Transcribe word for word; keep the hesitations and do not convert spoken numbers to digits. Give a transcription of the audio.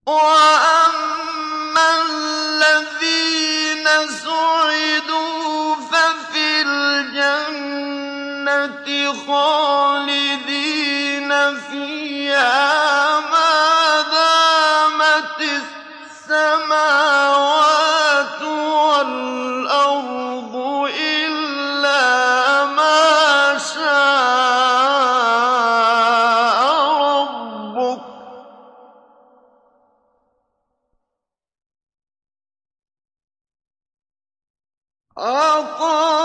وَأَمَّا الَّذِينَ سُعِدُوا فَفِي الْجَنَّةِ خَالِدِينَ فِيهَا مَا دَامَتِ السَّمَاوَاتُ وَالْأَرْضُ إِلَّا مَا شَاءَ رَبُّكَ ۖ عَطَاءً